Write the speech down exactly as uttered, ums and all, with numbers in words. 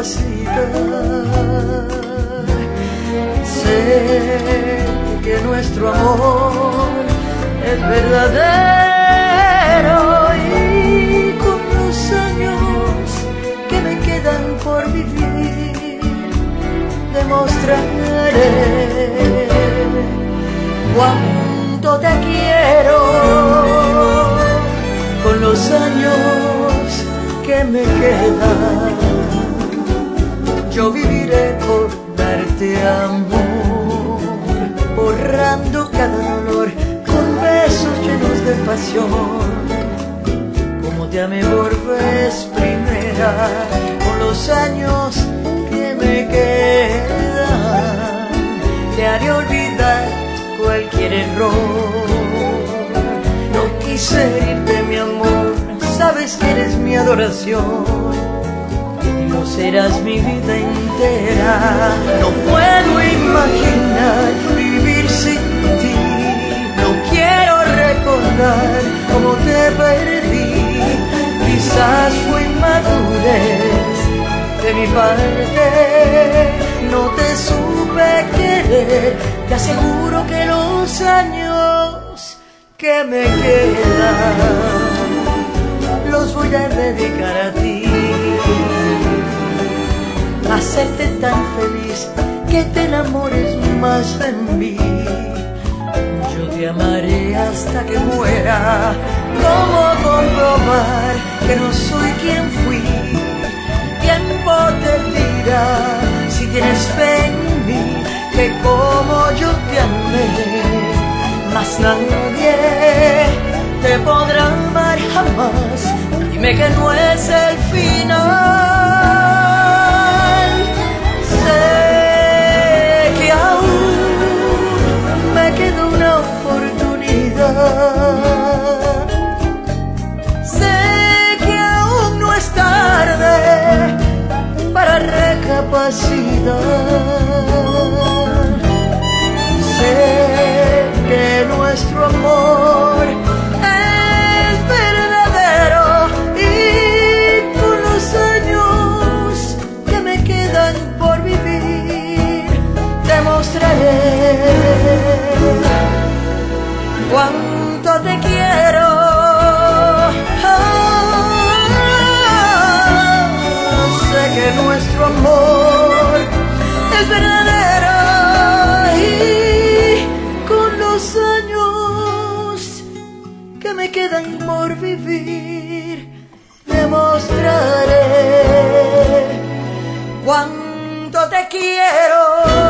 recapacitar. Sé que nuestro amor es verdadero y con los años que me quedan por vivir demostraré cuánto te quiero. Con los años que me quedan yo viviré por darte amor, borrando cada dolor con besos llenos de pasión. Como te amé por vez primera, con los años que me quedan, te haré olvidar cualquier error. No quise herirte, mi amor, sabes que eres mi adoración. No serás mi vida entera. No puedo imaginar vivir sin ti. No quiero recordar cómo te perdí. Quizás fue inmadurez de mi parte. No te supe querer. Te aseguro que los años que me quedan los voy a dedicar a ti. Hacerte tan feliz que te enamores más de mí. Yo te amaré hasta que muera. ¿Cómo comprobar que no soy quien fui? Tiempo te dirá si tienes fe en mí, que como yo te amé, más nadie te podrá amar jamás. Dime que no es el final. Sé que aún me queda una oportunidad. Sé que aún no es tarde para recapacitar. Sé que nuestro amor es verdadero y con los años que me quedan por vivir demostraré cuánto te quiero. Ah, sé que nuestro amor es verdadero y con los años que me quedan por vivir demostraré cuánto te quiero.